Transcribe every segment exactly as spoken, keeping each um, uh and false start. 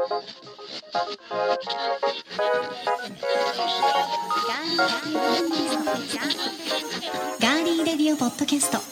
ガーリーレディオポッドキャスト。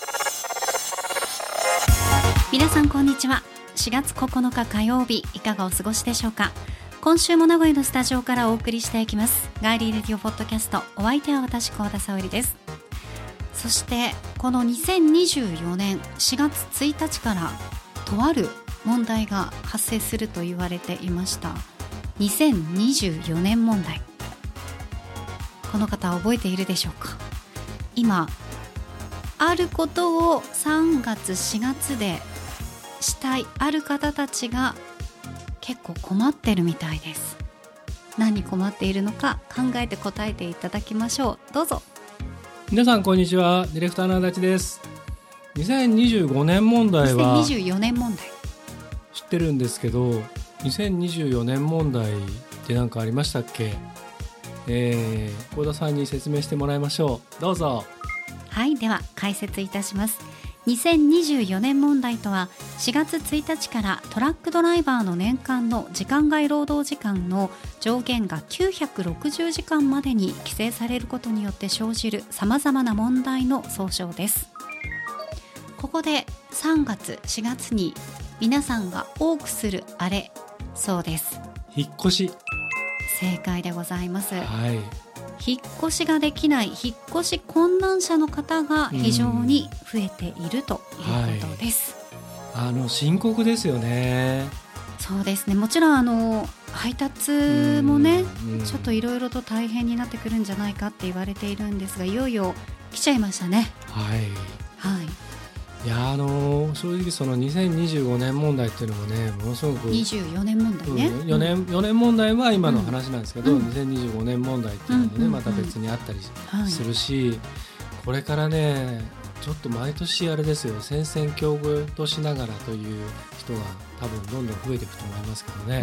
皆さんこんにちは。しがつここのか火曜日、いかがお過ごしでしょうか。今週も名古屋のスタジオからお送りしていきますガーリーレディオポッドキャスト。お相手は私、幸田沙織です。そしてこのにせんにじゅうよねんしがつついたちからとある問題が発生すると言われていました。にせんにじゅうよねん問題、この方覚えているでしょうか。今あることをさんがつしがつでしたいある方たちが結構困ってるみたいです。何に困っているのか考えて答えていただきましょう。どうぞ。 皆さんこんにちは。ディレクターの足立です。にせんにじゅうごねん問題はにせんにじゅうよねん問題知ってるんですけど、にせんにじゅうよねん問題って何かありましたっけ。えー、幸田さんに説明してもらいましょう。どうぞ。 はい、では解説いたします。にせんにじゅうよねん問題とは、しがつついたちからトラックドライバーの年間の時間外労働時間の上限がきゅうひゃくろくじゅうじかんまでに規制されることによって生じるさまざまな問題の総称です。ここでさんがつしがつに皆さんが多くするあれ、そうです、 引っ越し。 正解でございます。 はい、 引っ越しができない、引っ越し困難者の方が非常に増えているということです。 はい、あの深刻ですよね。 そうですね。もちろんあの配達もね、ちょっといろいろと大変になってくるんじゃないかって言われているんですが、いよいよ来ちゃいましたね。 はい、 はい、 いやあの正直そのにせんにじゅうごねん問題っていうのもね、ものすごくにじゅうよねん問題ね、 うん、よねん、よねん問題は今の話なんですけど、 うん、 にせんにじゅうごねん問題っていうのもね、うんうんうん、また別にあったりするし、はい、これからねちょっと毎年あれですよ、戦々恐々としながらという人が多分どんどん増えていくと思いますけどね。うん、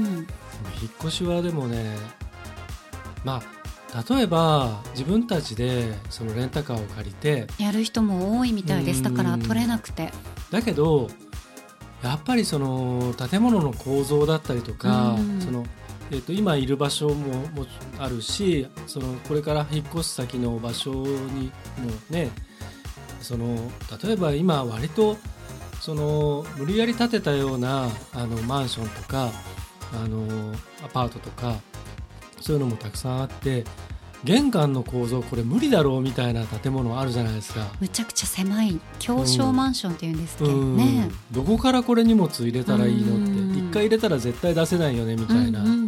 引っ越しはでもね、まあ例えば自分たちでそのレンタカーを借りてやる人も多いみたいです。だから取れなくて、 だけどやっぱりその建物の構造だったりとか、その、えーと、今いる場所も、もあるし、そのこれから引っ越す先の場所にもね、その例えば今割とその無理やり建てたようなあのマンションとかあのアパートとかそういうのもたくさんあって、玄関の構造これ無理だろうみたいな建物あるじゃないですか。 むちゃくちゃ狭い狭小マンションっていうんですけどね、 うん、どこからこれ荷物入れたらいいのって一回入れたら絶対出せないよねみたいな、うんうんうん、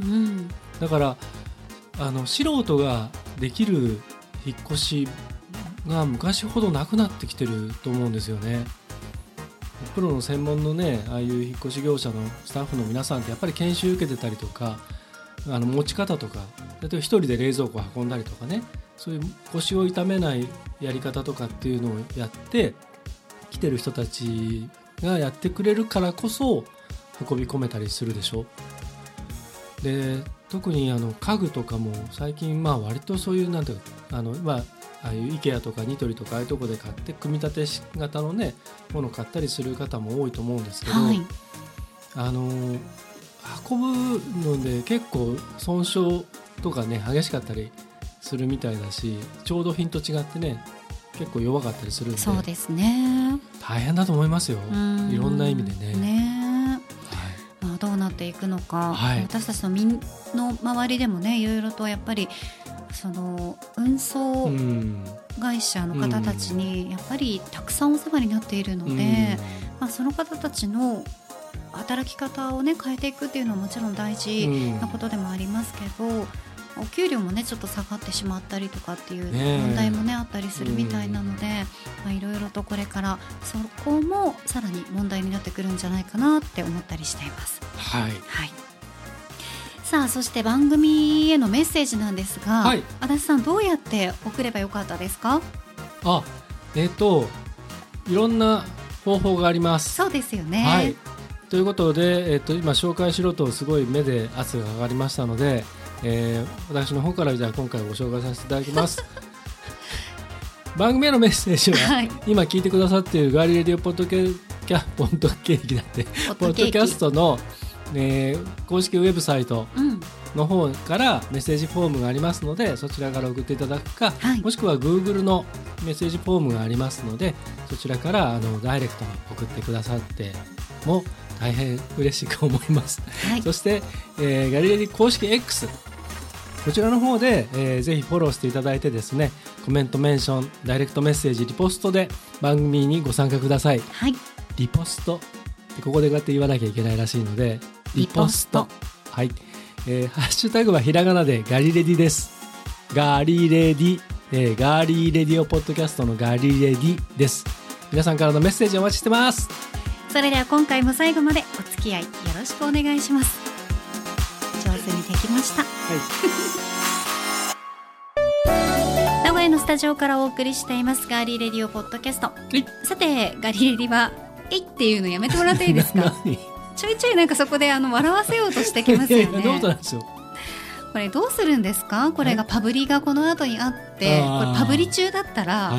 だからあの素人ができる引っ越しが昔ほどなくなってきてると思うんですよね。プロの専門のね、ああいう引っ越し業者のスタッフの皆さんってやっぱり研修受けてたりとか、あの持ち方とか、例えば一人で冷蔵庫を運んだりとかね、そういう腰を痛めないやり方とかっていうのをやって来てる人たちがやってくれるからこそ運び込めたりするでしょ。で特にあの家具とかも最近まあ割とそういうなんていうか、あのまあああいう IKEA とかニトリとかああいうとこで買って組み立て型のねものを買ったりする方も多いと思うんですけど、はい、あの運ぶので結構損傷とかね激しかったりするみたいだし、調度品と違ってね結構弱かったりするんで、 そうですね、 大変だと思いますよ。いろんな意味でね。 ね、はい、まあ、どうなっていくのか、はい、私たちの身の周りでもねいろいろとやっぱりその運送会社の方たちにやっぱりたくさんお世話になっているので、まあ、その方たちの働き方をね変えていくっていうのはもちろん大事なことでもありますけど、うん、お給料もねちょっと下がってしまったりとかっていう問題もねあったりするみたいなので、いろいろとこれからそこもさらに問題になってくるんじゃないかなって思ったりしています。はい、はい、さあそして番組へのメッセージなんですが、はい、足立さんどうやって送ればよかったですか？ あ、えっといろんな方法があります。 そうですよね。 はい、ということで、えっと、今紹介しろとすごい目で圧がかかりましたので、えー、私の方からじゃあ今回ご紹介させていただきます番組へのメッセージは、はい、今聞いてくださっているガーリーレディオポッドケキャポッドケーキだってポッドキャストの、 えー、公式ウェブサイトの方からメッセージフォームがありますので、そちらから送っていただくか、はい、もしくは Google のメッセージフォームがありますので、そちらからあのダイレクトに送ってくださっても大変嬉しく思います、はい、そして、えー、ガリレディ公式 X、 こちらの方で、えー、ぜひフォローしていただいてですね、コメント、メンション、ダイレクトメッセージ、リポストで番組にご参加ください、はい、リポストここでこうやって言わなきゃいけないらしいので、リポスト、はい、えー、ハッシュタグはひらがなでガリレディです。ガリレディ、えー、ガリレディオポッドキャストのガリレディです。皆さんからのメッセージお待ちしてます。 それでは今回も最後までお付き合いよろしくお願いします。上手にできました、はい、名古屋のスタジオからお送りしていますガリレディオポッドキャスト。さてガリレディはえいっていうのやめてもらっていいですかちょいちょいなんかそこであの笑わせようとしてきますよね。いやいやどうなんですよ。これどうするんですか。これがパブリがこの後にあってこれパブリ中だったら、はい、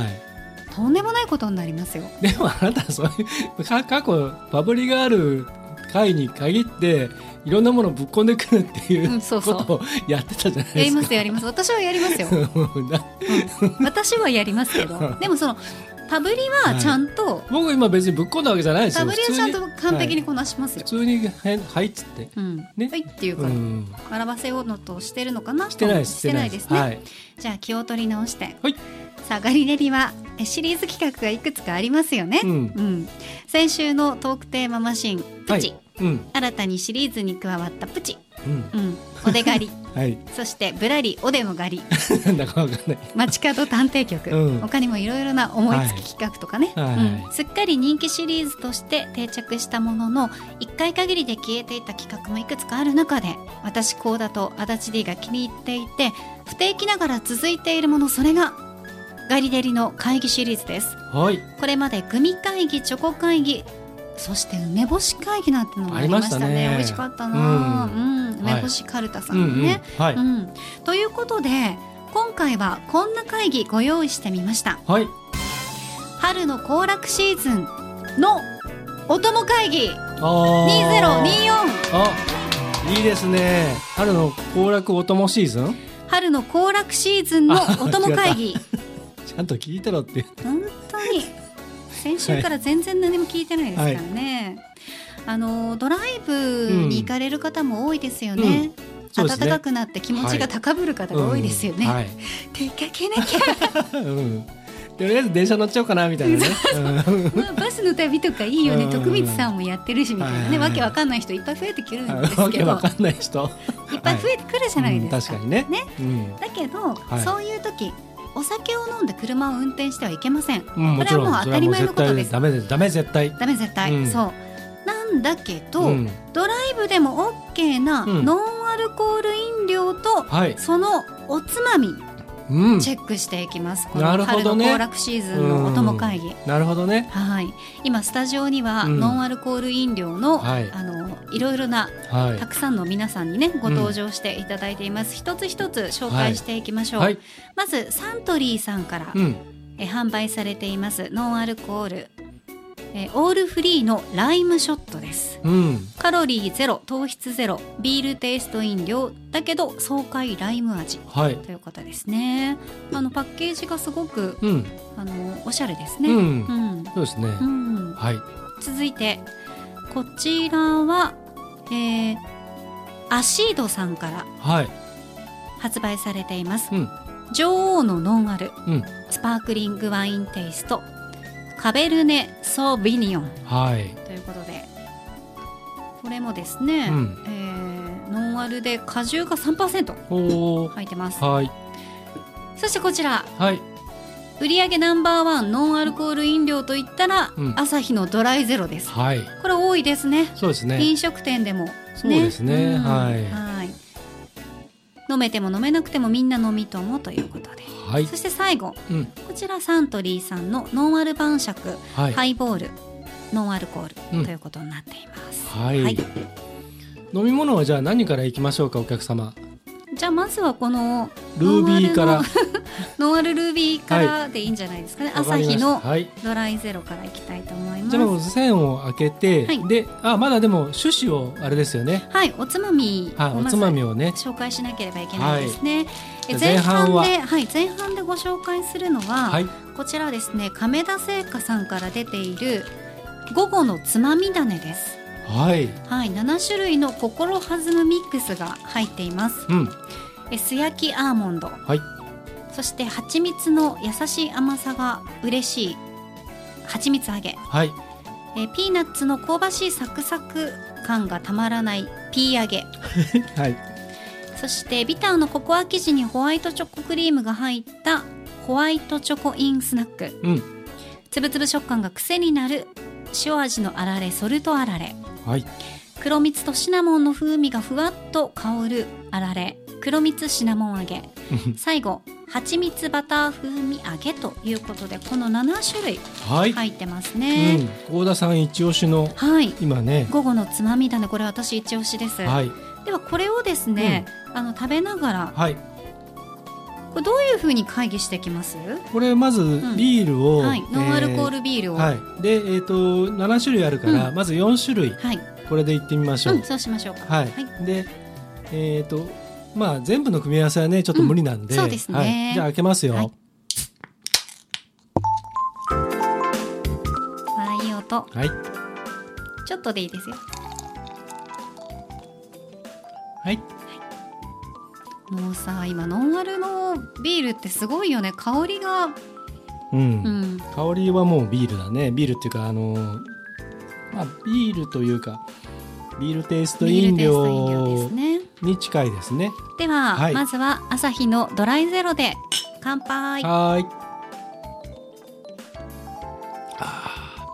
とんでもないことになりますよ。 でもあなたそういう過去パブリがある回に限っていろんなものをぶっ込んでくるっていうことをやってたじゃないですか。 やりますやります。私はやりますよ、うん、私はやりますけどでもそのパブリはちゃんと、はい、 僕今別にぶっ込んだわけじゃないですよ。 パブリはちゃんと完璧にこなしますよ、はい、 普通にはいっつって、 うんね、はいっていうから、うん、笑わせようのとしてるのかな。 してないですしてないですね、はい、じゃあ気を取り直して、はい、さあガリレディはシリーズ企画がいくつかありますよね、うんうん、先週のトークテーママシンプチ、はいうん、新たにシリーズに加わったプチ、うんうん、おで狩り、はい、そしてぶらりおでの狩りなんだかわかんない街角探偵局、うん、他にもいろいろな思いつき企画とかね、はいうん、すっかり人気シリーズとして定着したもののいっかい限りで消えていた企画もいくつかある中で、私コーダと足立 D が気に入っていて不定期ながら続いているもの、それがガリレディの会議シリーズです、はい、これまでグミ会議、チョコ会議、そして梅干し会議なんてのもありましたね。ありましたね。美味しかったな、うんうん、梅干しカルタさんのね、はいうんうんはいうん、ということで今回はこんな会議ご用意してみました、はい、春の行楽シーズンのお供会議にせんにじゅうによん。 あ、いいですね。春の行楽お供シーズン、 春の行楽シーズンのお供会議ちゃんと聞いてろって本当に先週から全然何も聞いてないですからね、はい、あのドライブに行かれる方も多いですよね、うんうん、暖かくなって気持ちが高ぶる方が多いですよね、はいうんはい、出かけなきゃ、うん、 とりあえず電車乗っちゃおうかなみたいなねまあ、バスの旅とかいいよね、徳光さんもやってるしみたいなね、わけわかんない人いっぱい増えてくるんですけど、わけわかんない人いっぱい増えてくるじゃないですか、 はいうん、確かにね、 ねうん、だけど、はい、そういう時お酒を飲んで車を運転してはいけません、うん、これはもう当たり前のことです。 ダメです、ダメ絶対ダメ絶対、うん、そうなんだけど、うん、ドライブでも OK なノンアルコール飲料と、うん、そのおつまみ、うん、チェックしていきます。この春の行楽シーズンのお供会議、 なるほどね、 はい、今スタジオにはノンアルコール飲料の、うん、あのいろいろな、はい、たくさんの皆さんにねご登場していただいています、うん、一つ一つ紹介していきましょう、はい、まずサントリーさんから、うん、え販売されていますノンアルコールえオールフリーのライムショットです、うん、カロリーゼロ、糖質ゼロ、ビールテイスト飲料だけど爽快ライム味、はい、ということですね。あのパッケージがすごく、うん、あのおしゃれですね、うんうん、 そうですね、うんはい、 続いてこちらは、えー、アシードさんから発売されています、はいうん、女王のノンアル、うん、スパークリングワインテイストカベルネ・ソービニオン、はい、ということでこれもですね、うんえー、ノンアルで果汁が さんパーセント 入ってます、はい、そしてこちら、はい、売上ナンバーワンノンアルコール飲料といったら、うん、アサヒのドライゼロです、はい、これ多いですね。 そうですね、 飲食店でも、ね、 そうですね、うんはい、 はい飲めても飲めなくてもみんな飲みともということで、はい、そして最後、うん、こちらサントリーさんのノンアル晩酌、はい、ハイボールノンアルコール、うん、ということになっています、 はいはい、飲み物はじゃあ何からいきましょうかお客様。 じゃあまずはこのルービーからノンアルルービーからでいいんじゃないですかね、はい、朝日のはい、 ドライゼロからいきたいと思います。 じゃあもう線を開けて、はい、であまだでも種子をあれですよね。 はい、おつまみをまず紹介しなければいけないですね、はい、前半で、はい、前半でご紹介するのは、はい、こちらですね、亀田製菓さんから出ている午後のつまみ種です。はい、はい、なな種類の心弾むミックスが入っています、うん、え素焼きアーモンド、はい、そして蜂蜜の優しい甘さが嬉しい蜂蜜揚げ、はい、えピーナッツの香ばしいサクサク感がたまらないピー揚げ、はい、そしてビターのココア生地にホワイトチョコクリームが入ったホワイトチョコインスナック、うん、つぶつぶ食感が癖になる塩味のあられソルトあられ、はい、黒蜜とシナモンの風味がふわっと香るあられ黒蜜シナモン揚げ最後蜂蜜バター風味揚げということで、このなな種類入ってますね、はい、うん、 幸田さん一押しの、はい、今ね午後のつまみだね、これ私一押しです、はい、ではこれをですね、うん、あの食べながら、はい、これどういう風に会議していきます？ これまずビールを、うん、 はい、ノンアルコールビールを、 えーはい、で、えーと、なな種類あるから、うん、まずよん種類、はい、これでいってみましょう、うん、 そうしましょうか、 はいはい、で、えーとまあ、全部の組み合わせはねちょっと無理なんで、 うん、そうですね、 はい、じゃあ開けますよ、はい、 わあいい音、はい、ちょっとでいいですよ。 はい、 もうさ今ノンアルのビールってすごいよね、香りが、 うんうん、香りはもうビールだね。ビールっていうかあの、まあ、ビールというかビールテイスト飲料に近いですね。 では、はい、まずはアサヒのドライゼロで乾杯。 はい、あ、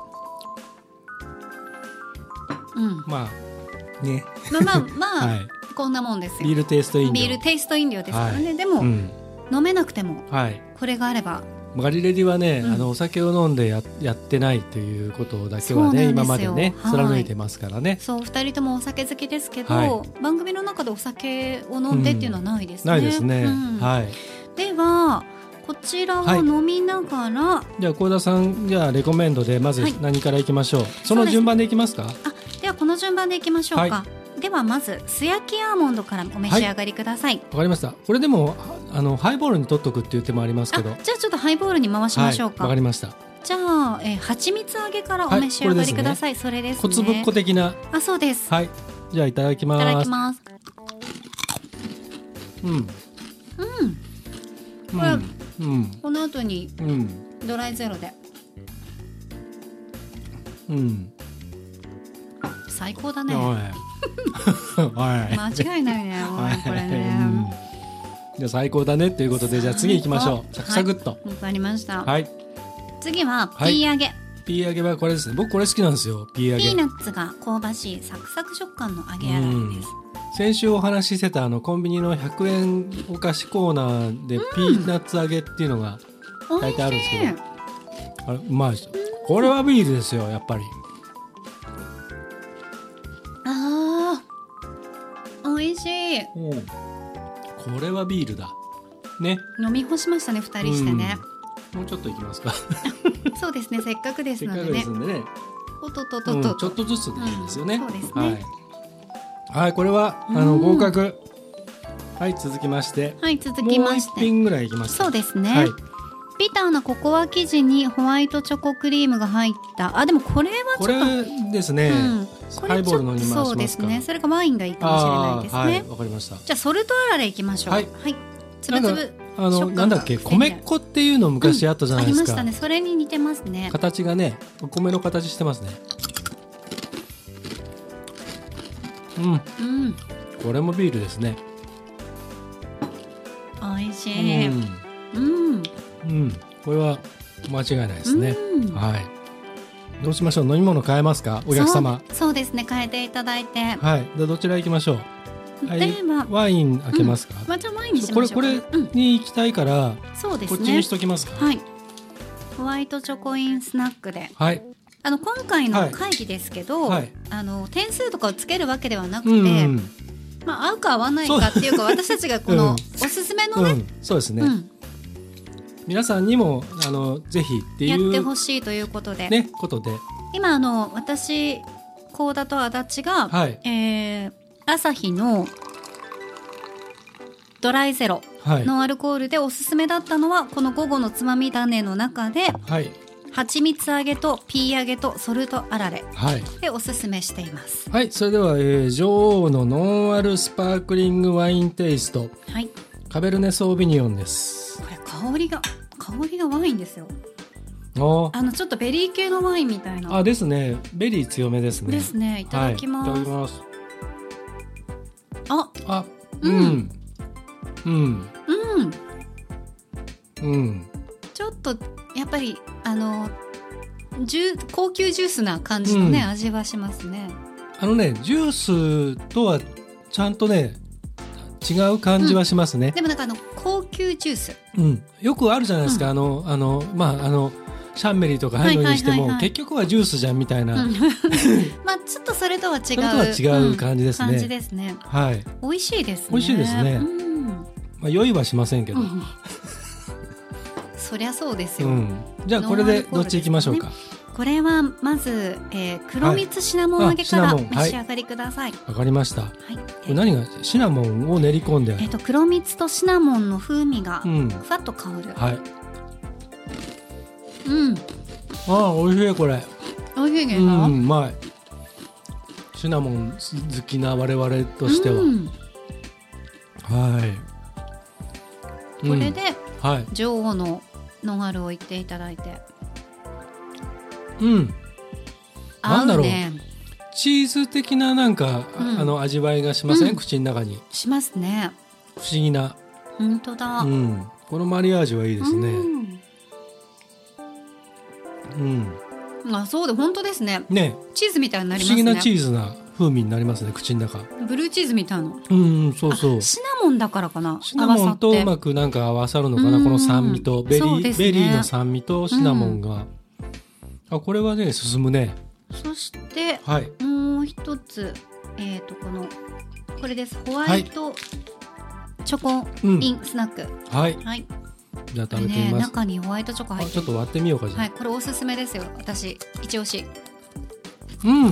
うん、まあねまあまあまあ、はい、こんなもんですよ。 ビールテイスト飲料ビールテイスト飲料ですからね、はい、でも、うん、飲めなくても、はい、これがあれば。 ガリレディはね、うん、あのお酒を飲んで や, やってないということだけはね今までね貫いてますからね。 そう、ふたりともお酒好きですけど、はい、番組の中でお酒を飲んでっていうのはないですね、 うん、ないですね、うん、はい、 ではこちらを飲みながら、はい、 じゃあ幸田さん、じゃあレコメンドでまず何からいきましょう、はい、その順番でいきますか。 あ、ではこの順番でいきましょうか、はい、ではまず素焼きアーモンドからお召し上がりください。わ、 はい、かりました。これでもあのハイボールに取っとくっていう手もありますけど、 じゃあちょっとハイボールに回しましょうか。 わ、はい、かりました。 じゃあ、えー、蜂蜜揚げからお召し上がりください、はい、それですね。 小粒っこ的な。 あ、そうです。 はい、じゃあいただきます。 いただきます。 うんうんこれ、うん、この後にドライゼロで、うん、最高だね。おい間違いないね、おいこれね、うん、 じゃあ最高だねということで、じゃあ次行きましょう。サクサクっと。わ、 はい、かりました、 はい、 次はピー揚げ、はい、 ピー揚げはこれですね。僕これ好きなんですよ。ピー揚げ、 ピーナッツが香ばしいサクサク食感の揚げ洗いです。 先週お話ししてたあのコンビニのひゃくえんお菓子コーナーでピーナッツ揚げっていうのが大体あるんですけど、うん、あれうまいですよ。これはビールですよやっぱり。 あー美味しい、 うん、これはビールだね。 飲み干しましたねふたりしてね、 うん、もうちょっといきますかそうですね、せっかくですのでね。せっかくですんでね、おとととと、 うん、ちょっとずつでいいんですよね、 うん、そうですね、 はいはい、これはあの合格。はい、続きまして、 はい、続きましてもう一品ぐらいいきます。 そうですね、はい、ビターなココア生地にホワイトチョコクリームが入った。あ、でもこれはちょっとこれですね、うん、ハイボールのに回しますか。 そうですね、それがワインがいいかもしれないですね。 はい、わかりました。 じゃあソルトあられいきましょう。はい、はい、つぶつぶあのなんだっけ、米粉っていうの昔あったじゃないですか、 うん、ありましたね。それに似てますね。 形がね、お米の形してますね。うん、うん、これもビールですね。 美味しい。うん、 うんうん、これは間違いないですね、うん、はい。どうしましょう。飲み物変えますか、お客様。 そう、そうですね、変えていただいて。 はい、でどちら行きましょう。はい、ワイン開けますか、 うん、まあ、じゃあワインにしましょうか。 これこれに行きたいから、 そうですね、 こっちにしときますか。 はい、ホワイトチョコインスナックで、 はい、あの今回の会議ですけど、はい、あの点数とかをつけるわけではなくて、うん、まあ、合うか合わないかっていうか、私たちがこのおすすめのね、うん、 そうですね、うん、 皆さんにもあのぜひっていうやってほしいということで、 ね、ことで今あの私幸田と足立が、 はい、 えー、朝日のドライゼロのアルコールでおすすめだったのは、この午後のつまみ種の中で、はい、蜂蜜揚げとピー揚げとソルトあられでおすすめしています。 はい、それでは、えー、女王のノンアルスパークリングワインテイスト、はい、カベルネソービニオンです。 これ香りが香りがワインですよ。ああのちょっとベリー系のワインみたいな。 あですね、ベリー強めですね。 ですね。いただきます。 はい、いただきます。 ああうんうんうんうん、 ちょっとやっぱりあのジュ高級ジュースな感じのね、うん、味はしますね。 あのねジュースとはちゃんとね違う感じはしますね、 うん、でもなんかあの高級ジュース、 うん、よくあるじゃないですか、うん、あのあのまああのシャンメリーとかハイノにしても、はいはいはいはい、結局はジュースじゃんみたいな、うん、 まあちょっとそれとは違うそれとは違う感じですね、 うん、感じですね。 はい、 美味しいですね。 美味しいですね、うん、まあ、酔いはしませんけど、うん、 そりゃそうですよ、 うん、じゃあこれでどっち行きましょうか。 これはまず、えー、黒蜜シナモン揚げから召し上がりください。わ、 はい、かりました、はい、これ何がシナモンを練り込んである、 えー、と黒蜜とシナモンの風味がふわっと香る、うん、はい、うん、 ああ美味しい。これ美味しいね、うん、 うまい。シナモン好きな我々としては、うん、はい、 これで、うん、はい、女王のノンアルを言っていただいて、 うん、なんだろう、チーズ的ななんか、うん、あの味わいがしません、うん、口の中にしますね。 不思議な。 本当だ、 うん、このマリアージュはいいですね。うん、 うん、あ、そうで本当ですね。 ね、 チーズみたいになりますね。 不思議なチーズな風味になりますね、口の中。 ブルーチーズみたいな。 うん、そうそう。 シナモンだからかな。 シナモンとうまくなんか合わさるのかな、この酸味とベリー、ね、ベリーの酸味とシナモンが、うん、あ、これはね進むね。 そして、 はい、 もう一つ、えーとこのこれです。ホワイトチョコインスナック、うん、はい、はい、 じゃあ食べてみます、 ね、中にホワイトチョコ入ってる。 ちょっと割ってみようか。じゃあ、 はい、これおすすめですよ、私一押し。 うん、うん、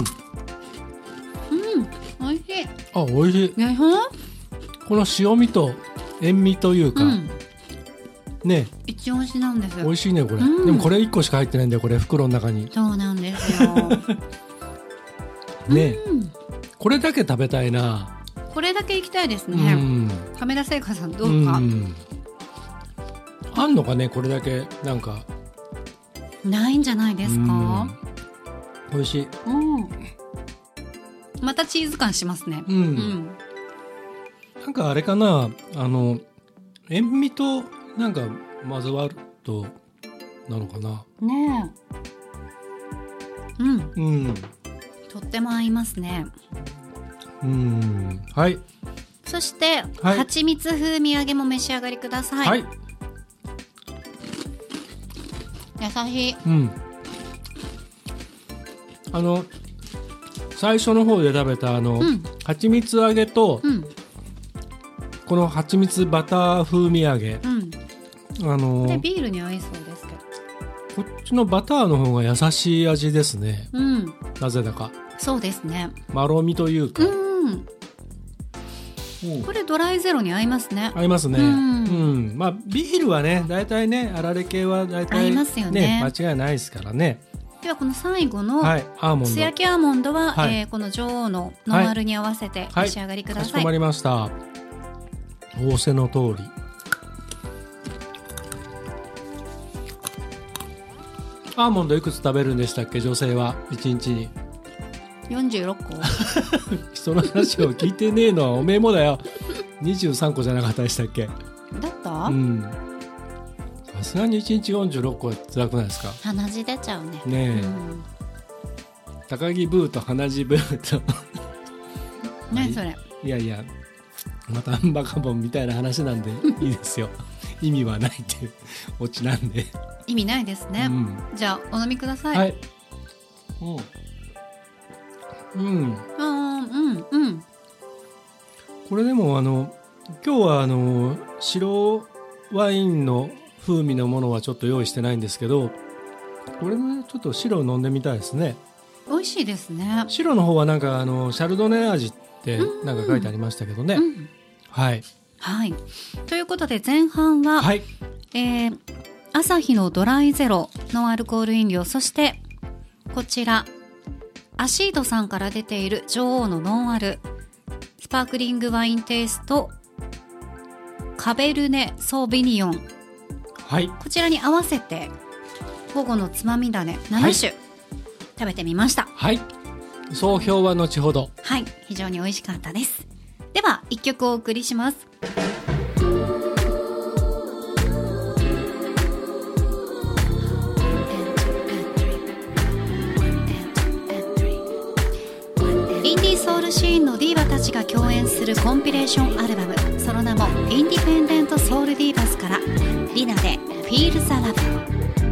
美味しい。 あ、美味しい。 ね、 この塩味と塩味というか、うん、ね、 一押しなんですよ。 美味しいねこれ、うん、でもこれいっこしか入ってないんだよ、これ袋の中に。 そうなんですよね、うん、これだけ食べたいな。 これだけいきたいですね、うん、亀田製菓さんどうか、うん、 あんのかね、これだけなんかないんじゃないですか、うん、 美味しい、うん、 またチーズ感しますね、 うんうん、なんかあれかな、あの塩味となんか混ぜ割るとなのかなねえ、うん、 うん、 とっても合いますね。 うん、はい。 そして、はい、蜂蜜風味揚げも召し上がりください。はい、優しい、うん、あの最初の方で食べたあの、うん、蜂蜜揚げと、うん、この蜂蜜バター風味揚げ、うん、あのでビールに合いそうですけど、こっちのバターの方が優しい味ですね、うん、なぜだか。 そうですね、 まろみというか、うんうん、これドライゼロに合いますね。 合いますね、うんうん、まあビールはねだいたいねあられ系はだいたい、ね、合いますよね、間違いないですからね。 ではこの最後の、 はい、アーモンド素焼きアーモンドは、はい、えー、この女王のノンアルに合わせて召し上がりください。はいはい、かしこまりました。仰せの通り。アーモンドいくつ食べるんでしたっけ、女性はいちにちに。 よんじゅうろっこ人の話を聞いてねえのはおめえもだよ。にじゅうさんこじゃなかったでしたっけ。 だった、 うん、さすがにいちにちよんじゅうろっこは辛くないですか。 鼻血出ちゃうね。ねえ、うん、高木ブーと鼻血ブーと何それ。 いやいや、またバカボンみたいな話なんでいいですよ。意味はないっていうオチなんで。 意味ないですね、うん、じゃあお飲みください。 はい、うんうん、あ、うんうん、これでもあの今日はあの白ワインの風味のものはちょっと用意してないんですけど、これねちょっと白を飲んでみたいですね。 美味しいですね。 白の方はなんかあのシャルドネ味ってなんか書いてありましたけどね、うんうん、はい、 はい、ということで前半は、はい、えー、アサヒのドライゼロノンアルコール飲料、そしてこちらアシードさんから出ている女王のノンアルスパークリングワインテイストカベルネソービニヨン、 はい、 こちらに合わせて午後のつまみ種なな種、はい、食べてみました。 はい、総評は後ほど。 はい、非常に美味しかったです。ではいっきょくお送りします。インディーソウルシーンのディーバたちが共演するコンピレーションアルバム、その名もインディペンデントソウルディーバスからリナで Feel the Love。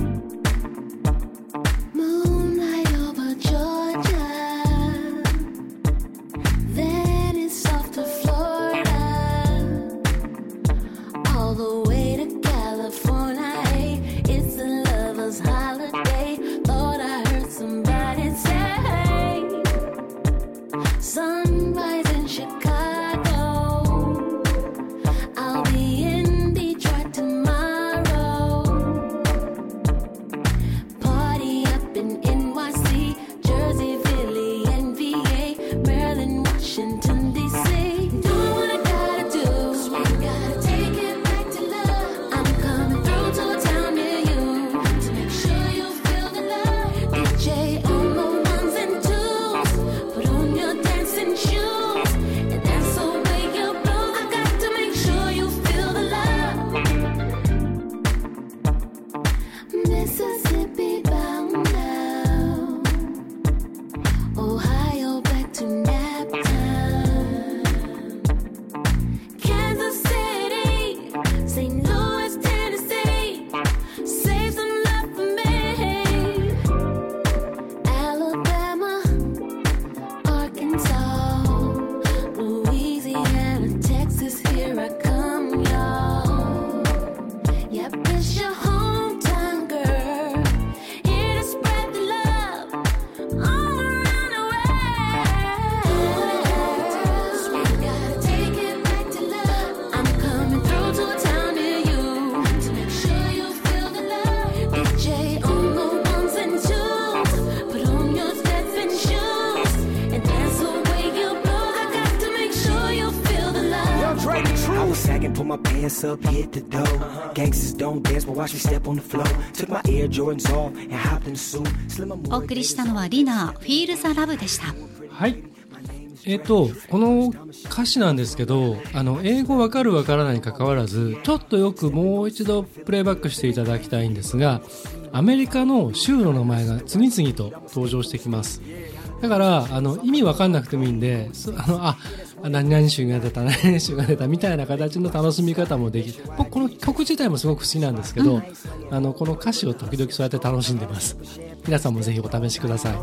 Up, hit the dough. Gangsters don't dance, but watch me step on the floor. Took my Air Jordans off and hopped in the suit. お送りしたのはリナ Feel the Love でした。 はい。えっとこの歌詞なんですけど、あの英語わかるわからないに関わらず、ちょっとよくもう一度プレイバックしていただきたいんですが、アメリカの州の名前が次々と登場してきます。だからあの意味わかんなくてもいいんで、あのあ何々州が出た何々州が出たみたいな形の楽しみ方もできる。僕この曲自体もすごく好きなんですけど、うん、あのこの歌詞を時々そうやって楽しんでます。皆さんもぜひお試しください。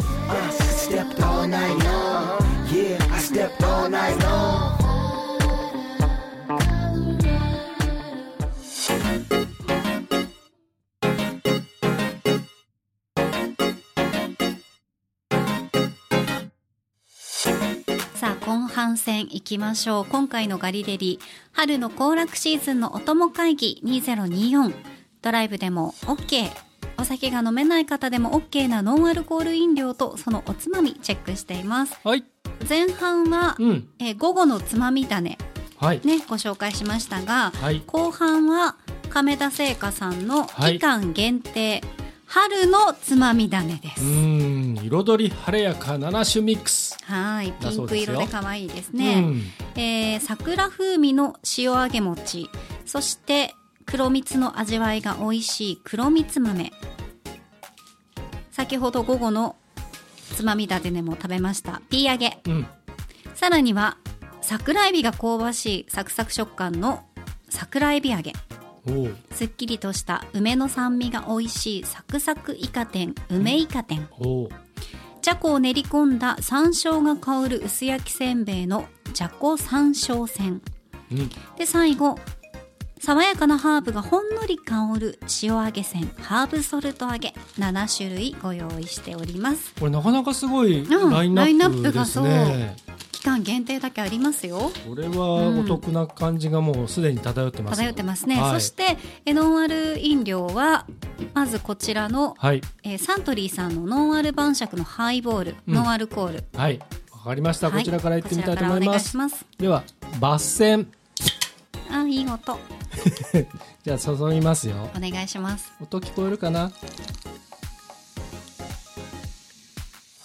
さあ後半戦いきましょう。今回のガリレディ春の行楽シーズンのお供会議にせんにじゅうよん、ドライブでも OK、 お酒が飲めない方でも OK なノンアルコール飲料とそのおつまみチェックしています。 はい、 前半は、うん、え午後のつまみ種、はいね、ご紹介しましたが、はい、後半は亀田製菓さんの期間限定、はい春のつまみ種です。 うーん、彩り晴れやかなな種ミックス。 はい、ピンク色で可愛いですね。えー、桜風味の塩揚げ餅、そして黒蜜の味わいが美味しい黒蜜豆。先ほど午後のつまみ種でも食べましたピー揚げ。うん、さらには桜エビが香ばしいサクサク食感の桜エビ揚げ。すっきりとした梅の酸味が美味しいサクサクイカ天梅イカ天、じゃこを練り込んだ山椒が香る薄焼きせんべいのじゃこ山椒せん、うん、で最後爽やかなハーブがほんのり香る塩揚げせんハーブソルト揚げなな種類ご用意しております。 これなかなかすごいうんラインナップですね。 期間限定だけありますよ。 これはお得な感じがもうすでに漂ってます。 漂ってますね、 はい、 そしてノンアル飲料はまずこちらの、 はい、 えー、サントリーさんのノンアル晩酌のハイボール、うん、ノンアルコール。 はい、わかりました、はい、こちらからいってみたいと思います。 ます。 では抜栓。 あ、いい音じゃあ注ぎますよ。 お願いします。 音聞こえるかな。はい、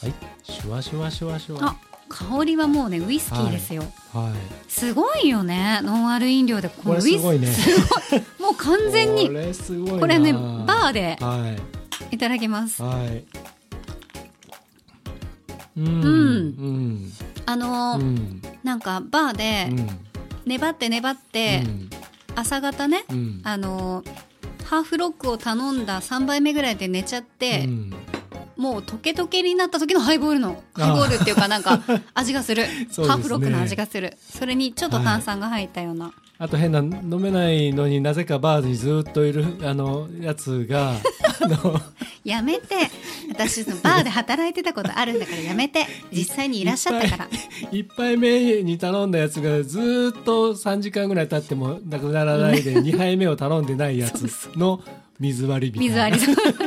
シュワシュワシュワシュワ。 あ、香りはもうねウイスキーですよ。 はい、はい、 すごいよね、ノンアル飲料でこのウイスキー。 これすごいね。 すごい、もう完全にこれすごいな。 これねバーでいただきます。 はい、うん、うん、 あのーうん、なんかバーで粘って粘って、うん、朝方ね、うん、あのー、ハーフロックを頼んださんばいめぐらいで寝ちゃって、うん、もう溶け溶けになった時のハイボールのハイボールっていうかなんか味がするす、ね、ハーフロックの味がする。それにちょっと炭酸が入ったような、はい、 あと変な飲めないのになぜかバーにずっといるあのやつがあのやめて、私バーで働いてたことあるんだからやめて。実際にいらっしゃったからいっぱいめに頼んだやつがずっとさんじかんぐらい経ってもなくならないでにはいめを頼んでないやつの水割りみたいな。水割り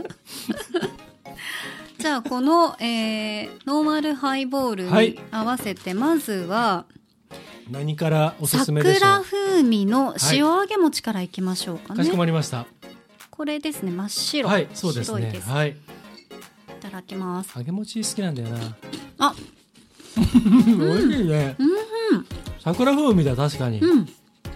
じゃあこの、えー、ノーマルハイボールに合わせて、はい、まずは何からおすすめでしょう。 桜風味の塩揚げ餅からいきましょうかね。 かしこまりました。 これですね、真っ白。 はい、そうですね。 白いです。 はい。いただきます。 揚げ餅好きなんだよな。 あ、 美味しいね。 うん、うん、 桜風味だ、確かに。 うん。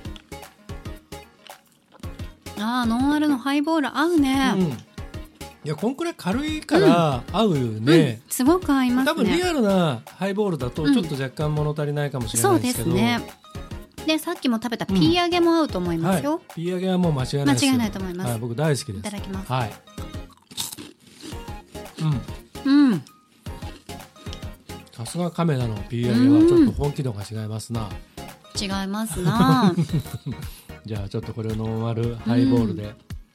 あー、ノンアルのハイボール合うね。うん、いや、こんくらい軽いから合うよね。うんうん、 すごく合いますね。 多分リアルなハイボールだとちょっと若干物足りないかもしれないですけど。 そうですね。でさっきも食べたピー揚げも合うと思いますよ。 うん、はい、ピー揚げはもう間違いないですよ。 間違いないと思います。 はい、僕大好きです。 いただきます。 はい。 うん。うん。 さすが亀田のピー揚げはちょっと本気度が違いますな。 違いますな。 じゃあちょっとこれをノンアルハイボールで。うん、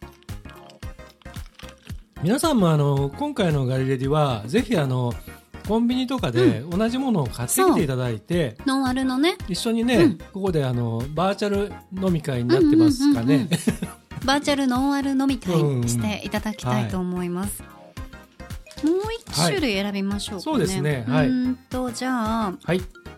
皆さんもあの今回のガリレディはぜひあのコンビニとかで同じものを買ってきていただいて、 ノンアルのね、 一緒にね、うん、ここであのバーチャル飲み会になってますかね。うんうんうんうん、 バーチャルノンアル飲み会していただきたいと思います。うんうん、はい、もう一種類選びましょうかね。 はい、そうですね。はい。 うんとじゃあ、 はい、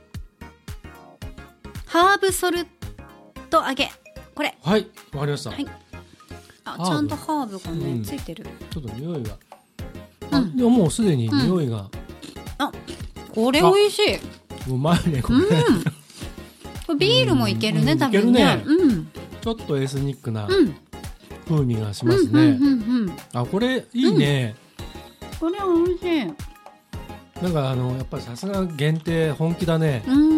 ハーブソルト揚げ、これ。 はい、わかりました。はい。 あ、ちゃんとハーブがね、うん、ついてる。 ちょっと匂いが。あ、うん、でももうすでに匂いが。うん、 あ、これ美味しい。 うまいねこれ。うん、 これビールもいけるね、うん、多分ね。 いけるね。うん。ちょっとエスニックな風味がしますね。あ、これいいね。 うん、これ美味しい。 なんかあのやっぱりさすが限定本気だね。 うん。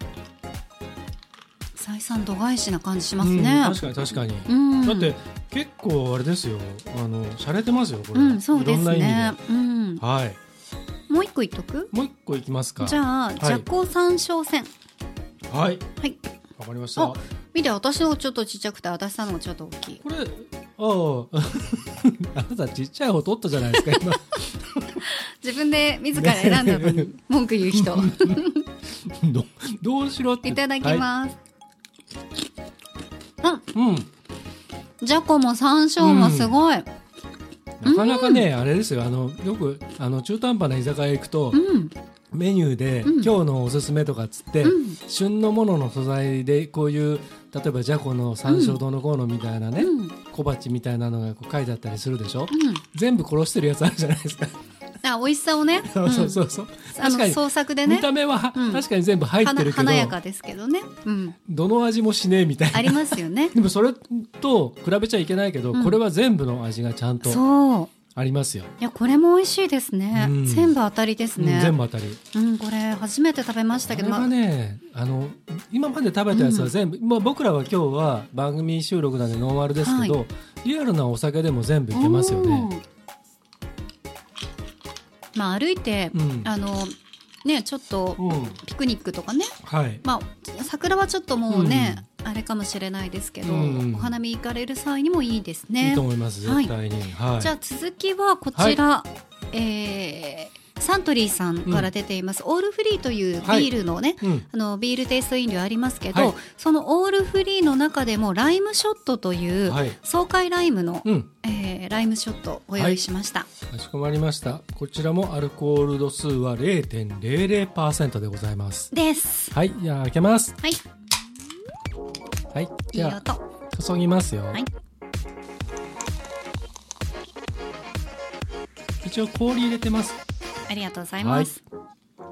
採算度外視な感じしますね。 うん、確かに確かに。うん、だって結構あれですよ。あの洒落てますよこれ。うん、そうですね。いろんな意味で。うん、はい。 もう一個いっとく？ もう一個いきますか。 じゃあ、はい、じゃこ山椒線。 はい。 はい。 わかりました。 見て、私のちょっとちっちゃくて、私さんのちょっと大きい。 これ、ああ、あなたちっちゃい方取ったじゃないですか今。 自分で自ら選んだ分に文句言う人。 ど, どうしろって。 いただきます。 はい、うん。うん。 じゃこも山椒もすごい。うん、 なかなかね、うん、あれですよ、あのよくあの中途半端な居酒屋行くと、うん、メニューで、うん、今日のおすすめとかっつって、うん、旬のものの素材でこういう例えばじゃこの山椒どうのこうのみたいなね、うん、小鉢みたいなのがこう書いてあったりするでしょ、うん、全部殺してるやつあるじゃないですか。 あ、美味しさをね、 そうそうそうそう、うん、 確かに創作でね、 見た目は、うん、確かに全部入ってるけど華やかですけどね、うん、 どの味もしねえみたいなありますよね。 でもそれと比べちゃいけないけど、うん、これは全部の味がちゃんとそうありますよ。 いや、これも美味しいですね、うん、全部当たりですね、 うん、全部当たり、 うん、これ初めて食べましたけど、 これはね、あの今まで食べたやつは全部、うん、まあ、僕らは今日は番組収録なんでノンアルですけど、はい、リアルなお酒でも全部いけますよね。まあ、歩いて、うん、あのね、ちょっとピクニックとかね、 うん、はい、 まあ、桜はちょっともうね、 あれかもしれないですけど、 うん、 お花見行かれる際にもいいですね。 いいと思います絶対に、はいはい、 じゃあ続きはこちら、はい、えーサントリーさんから出ています、うん、オールフリーというビールのね、はい、うん、あのビールテイスト飲料ありますけど、はい、そのオールフリーの中でもライムショットという、はい、爽快ライムの、うん、えー、ライムショットをご用意しました、はい、 かしこまりました。こちらもアルコール度数は れいてんれいれいパーセント でございますです。 はい、じゃあ開けます。 はい、 はい、 じゃあ注ぎますよ、はい、一応氷入れてます。 ありがとうございます、はい、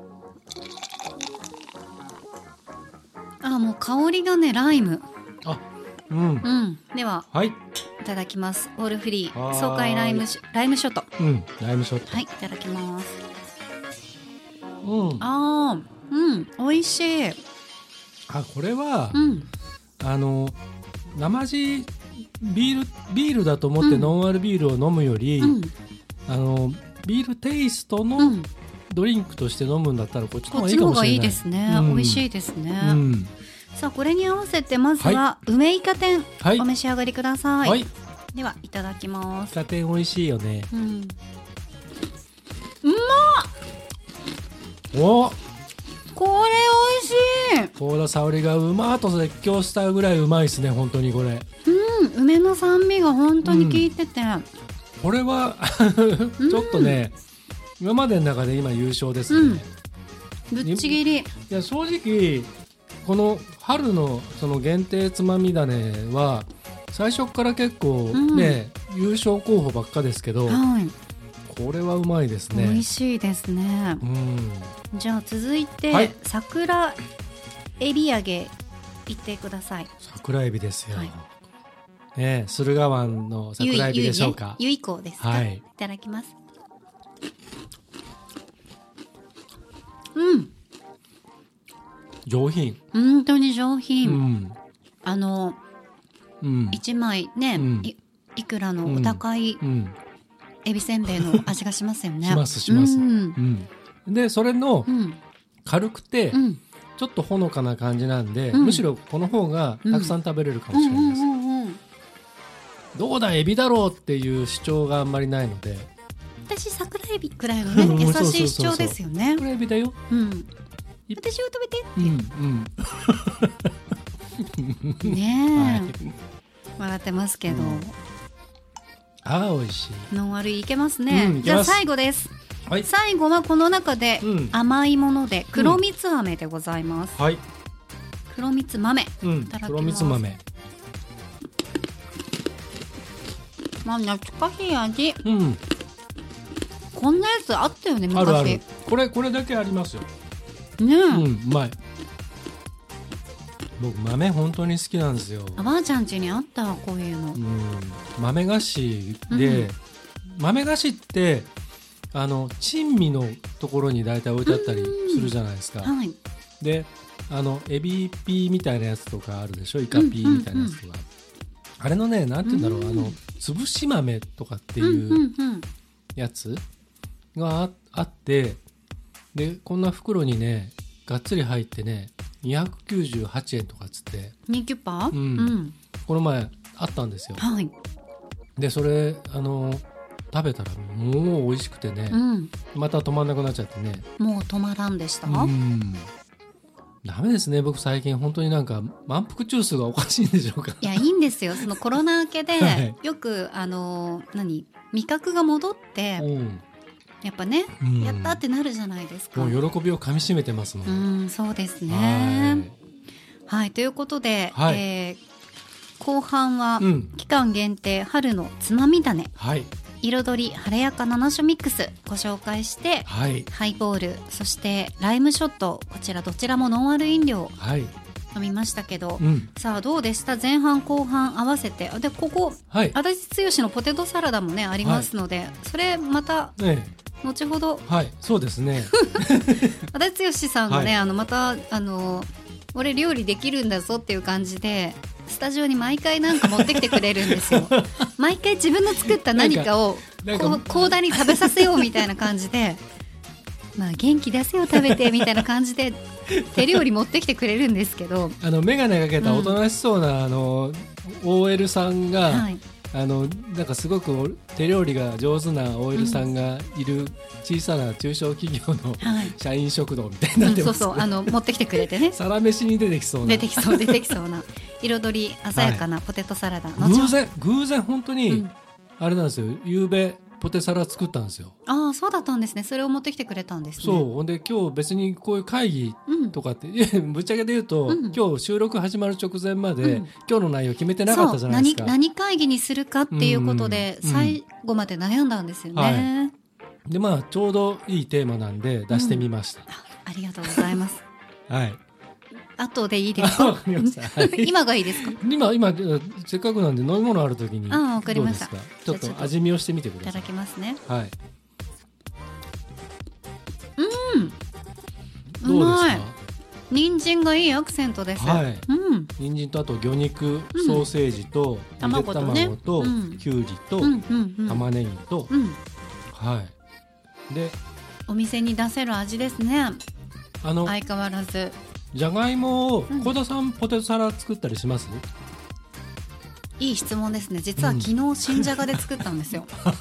あ、もう香りがねライム。 あ、うん、 うん、では、はい、いただきます。オールフリー爽快ライムシライムショット、 うん、ライムショット、 はい、いただきます。 うん、 あー、うん、美味しい。 あ、これは、 うん、 あの生地ビールビールだと思ってノンアルビールを飲むより、うん、あのビールテイストのドリンクとして飲むんだったらこっちの方がいいかもしれない。こっちの方がいいですね、 うん、美味しいですね、 うん、 さあこれに合わせてまずは、はい、梅イカ天、はい、お召し上がりください、はい、ではいただきます。 イカ天美味しいよね、 うん、うまっ。 お、 これ美味しい。 幸田沙織がうまーと絶叫したぐらいうまいですね本当にこれ。 うん、梅の酸味が本当に効いてて、うん、 これはちょっとね、うん、今までの中で今優勝ですね、 うん、ぶっちぎり。いや正直この春のその限定つまみ種は最初から結構ね、うん、優勝候補ばっかですけど、はい、これはうまいですね。 美味しいですね、うん、じゃあ続いて、はい、桜エビ揚げいってください。 桜エビですよ、はい、ね、駿河湾の桜エビでしょうか。 ゆい港ですか、はい、いただきます。うん、 上品、 本当に上品、うん、あの、 うん、 いちまいね、うん、い, いくらのお高いエビせんべいの味がしますよね。 しますします、うんうん、でそれの軽くて、うん、ちょっとほのかな感じなんで、うん、むしろこの方がたくさん食べれるかもしれないです、うんうんうんうん、どうだエビだろうっていう主張があんまりないので、 私桜エビくらいのね優しい主張ですよね。 桜エビだよ、 うん、私を食べてって、うんうん、ねえ、はい、笑ってますけど、うん、 あー美味しい。 ノンアルいけますね、うん、じゃあ最後です、はい、最後はこの中で甘いもので黒蜜飴でございます、 うん、はい、 黒蜜豆、 うん、いただきます。黒蜜豆、 まあ、懐かしい味、 うん、 こんなやつあったよね昔。 あるある、これこれだけありますよね、 うん、うまい。僕豆本当に好きなんですよ。 おばあちゃん家にあったこういうの、うん、 豆菓子で、うん、豆菓子ってあの珍味のところに大体置いてあったりするじゃないですか、 はい、 であのエビピーみたいなやつとかあるでしょ、イカピーみたいなやつとか、うんうんうん、あれのね、なんて言うんだろう、うん、あの潰し豆とかっていうやつが あ, あってでこんな袋にねがっつり入ってねにひゃくきゅうじゅうはちえんとかっつってニキュッパー、 うんうん、この前あったんですよ、 はい、でそれあの食べたらもう美味しくてね、うん、また止まんなくなっちゃってね、 もう止まらんでした、 うん、ダメですね。僕最近本当になんか満腹中枢がおかしいんでしょうか。 いやいいんですよ、そのコロナ明けで、はい、よくあの何味覚が戻って、うん、やっぱね、うん、やったってなるじゃないですか。 もう喜びをかみしめてますもん、 うん、そうですね、はい、はい、ということで、はい、えー、後半は期間限定春のつまみ種、はい、彩り晴れやかなな種ミックスご紹介して、はい、ハイボールそしてライムショット、こちらどちらもノンアル飲料、はい、飲みましたけど、うん、さあどうでした？前半後半合わせて。でここ、はい、足立剛のポテトサラダもねありますので、はい、それまた、ね、後ほど、 はい、そうですね足立剛さんがね、はい、あのまたあの俺料理できるんだぞっていう感じでスタジオに毎回なんか持ってきてくれるんですよ毎回自分の作った何かをこうコーダに食べさせようみたいな感じでまあ元気出せよ食べてみたいな感じで手料理持ってきてくれるんですけど、 あの眼鏡かけたおとなしそうな、うん、あの オーエル さんが、はい、あのなんかすごく手料理が上手な オーエル さんがいる小さな中小企業の社員食堂みたいになってます、 うん、そうそう、あの持ってきてくれてねサラ飯に出てきそうな出てきそう出てきそうな彩り鮮やかなポテトサラダ、 はい、偶然偶然本当に、うん、あれなんですよ、夕べポテサラ作ったんですよ。 ああ、そうだったんですね。それを持ってきてくれたんですね。 そうほんで今日別にこういう会議とかって、うん、ぶっちゃけで言うと、うん、今日収録始まる直前まで、うん、今日の内容決めてなかったじゃないですか。 そう、何、何会議にするかっていうことで、うん、最後まで悩んだんですよね、 はい、でまあちょうどいいテーマなんで出してみました、うん、 あ, ありがとうございますはい後でいいですか？わかりました、はい、今がいいですか？ 今今せっかくなんで飲み物あるときに。 ああ、わかりました。 ちょっと味見をしてみてください。 いただきますね。 はい。 うん。 どうですか？ 人参がいいアクセントです。 はい。うん。人参とあと魚肉ソーセージと、うん、 卵とね、 卵と、うん、きゅうりと、うんうんうん、玉ねぎと、うん、はい。で、 お店に出せる味ですね。あの相変わらず。 じゃがいもを小田さん、ポテトサラ作ったりします？ いい質問ですね。実は昨日新じゃがで作ったんですよ、うん、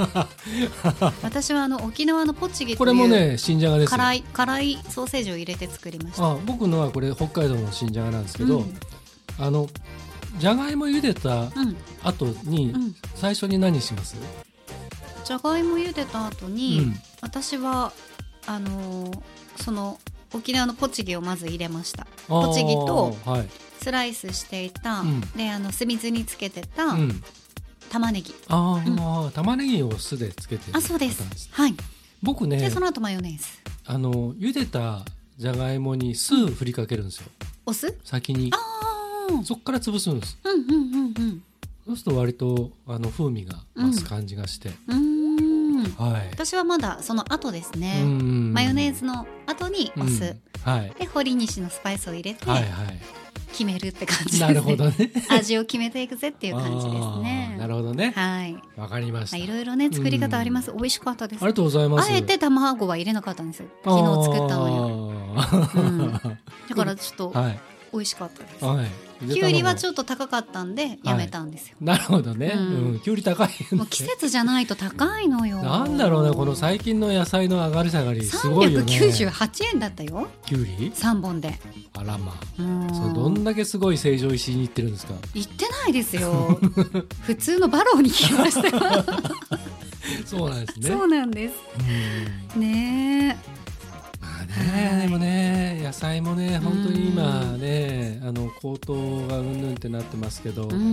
私はあの沖縄のポチギというこれもね新じゃがですよ。 辛い、辛いソーセージを入れて作りました。 あ、僕のはこれ北海道の新じゃがなんですけど、うん、あのじゃがいも茹でた後に、うん、最初に何します？ じゃがいも茹でた後に、うん、私はあのー、その沖縄のポチギをまず入れました。ポチギとスライスしていた、はい、であの酢水につけてた、うん、玉ねぎ。 あ、うん、玉ねぎを酢でつけて。 あ、そうです。はい。 僕ね。 でその後マヨネーズ。 あの茹でたじゃがいもに酢振りかけるんですよ。 お酢？ 先に。あ、そっから潰すんです。 うんうんうんうん。 そうすると割とあの風味が増す感じがして。 うん。 はい、 私はまだその後ですね。マヨネーズの後にお酢、うん、はい、で堀西のスパイスを入れて決めるって感じですね。 なるほどね味を決めていくぜっていう感じですね。 なるほどね。 はい、 わかりました。 いろいろね作り方あります。美味しかったです。 ありがとうございます。 あえて卵は入れなかったんですよ。昨日作ったのに、うん、だからちょっと美味しかったです。はい、きゅうりはちょっと高かったんでやめたんですよ。 はい、なるほどね、うんうん、きゅうり高い、ね、 もう季節じゃないと高いのよ。 なんだろうね、この最近の野菜の上がり下がりすごいよね。 さんびゃくきゅうじゅうはちえんだったよ、 きゅうりさんぼんで。 あらまあ、それどんだけすごい成城石井に行ってるんですか？ 行ってないですよ普通のバローに来ましたよそうなんですね。 そうなんです、うん、ねえ。 ね、でもね、野菜もね本当に今ね、あの高騰がうんぬんってなってますけど、うん、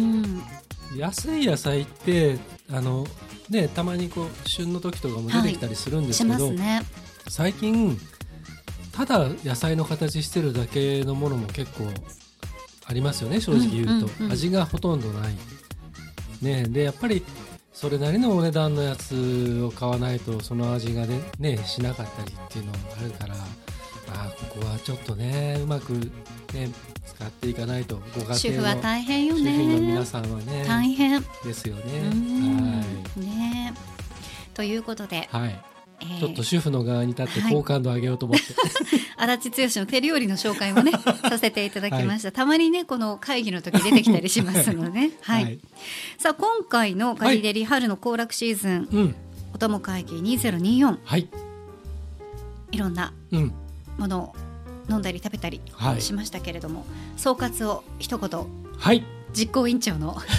安い野菜ってあの、ね、たまにこう旬の時とかも出てきたりするんですけど、はい、ね、最近ただ野菜の形してるだけのものも結構ありますよね、正直言うと、うんうんうん、味がほとんどない、ね、でやっぱりそれなりのお値段のやつを買わないとその味が ね, ねしなかったりっていうのがあるから、あここはちょっとねうまく、ね、使っていかないと。ご家庭の主婦は大変よね。 主婦の皆さんはね大変ですよね。 はい、ねということで、 はい、えー、ちょっと主婦の側に立って好感度上げようと思って、 はい、足立剛の手料理の紹介もねさせていただきました、はい、たまにねこの会議の時出てきたりしますのでね、はいはい、さあ今回のガリデリ春の行楽シーズン、はい、うん、お供会議にせんにじゅうよん、はい、いろんなものを飲んだり食べたりしましたけれども、はい、総括を一言、はい、実行委員長のはい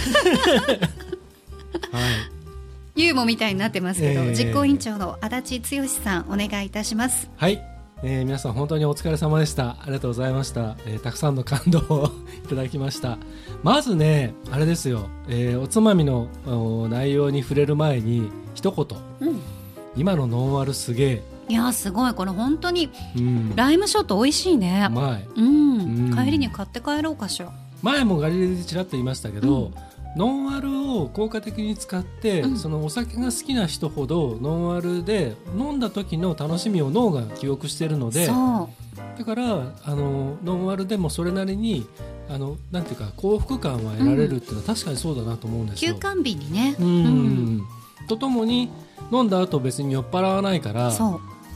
ユーモみたいになってますけど、えー、実行委員長の足立剛さんお願いいたします。 はい、えー、皆さん本当にお疲れ様でした。ありがとうございました、えー、たくさんの感動をいただきました。まずねあれですよ、えー、おつまみの内容に触れる前に一言、うん、今のノンアルすげえ。 いやすごい、これ本当に、うん、ライムショット美味しいね。うまい、うんうん、帰りに買って帰ろうかしら。 前もガリレディでちらっと言いましたけど、うん、ノンアルを効果的に使って、うん、そのお酒が好きな人ほどノンアルで飲んだ時の楽しみを脳が記憶しているので、だからあのノンアルでもそれなりにあのなんていうか幸福感は得られるっていうのは確かにそうだなと思うんですよ。 休館日にね、 うん、うん、とともに飲んだ後別に酔っ払わないから、そう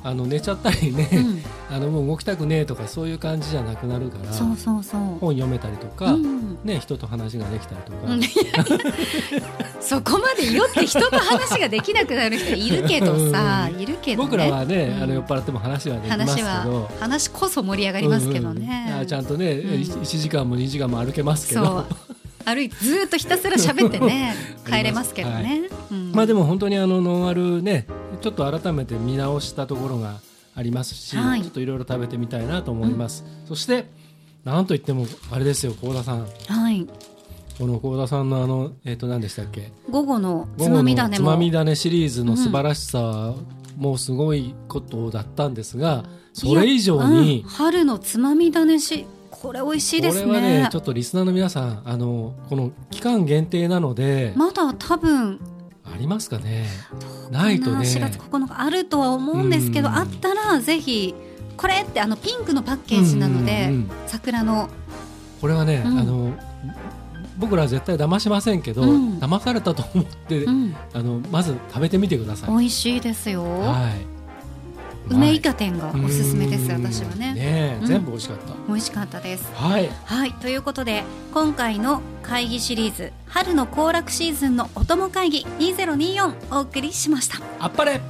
あの寝ちゃったりね、 うん、 あのもう動きたくねえとかそういう感じじゃなくなるから、 そうそうそう、 本読めたりとか、 うんね、 人と話ができたりとか、 うん、そこまで酔って人と話ができなくなる人いるけどさ、うん、いるけどね、 僕らはね、うん、あの酔っ払っても話はできますけど、話は話こそ盛り上がりますけどね、 うんうん、ちゃんとね、うん、いちじかんもにじかんも歩けますけど、 そう歩いてずっとひたすら喋ってね帰れますけどね、 はいうん、まあでも本当にあのノンアルねちょっと改めて見直したところがありますし、はい、ちょっといろいろ食べてみたいなと思います、うん、そしてなんといってもあれですよ幸田さん、 はい、 この幸田さんのあの、えー、と何でしたっけ午後のつまみ種もつまみ種シリーズの素晴らしさはもうすごいことだったんですが、うん、それ以上に、 うん、春のつまみ種しこれ美味しいですね。 これはねちょっとリスナーの皆さんあのこの期間限定なのでまだ多分ありますかね。ないとねしがつここのかあるとは思うんですけど、あったらぜひこれってあのピンクのパッケージなので、うんうんうん、桜のこれはね、うん、あの僕らは絶対騙しませんけど、うん、騙されたと思って、うん、あのまず食べてみてください。 美味しいですよ、 はい、 梅イカ天がおすすめです、私はね。 ね、うん、全部美味しかった。 美味しかったです。 はい、 はい、ということで今回の会議シリーズ春の行楽シーズンのお供会議にせんにじゅうよんお送りしました。 あっぱれ。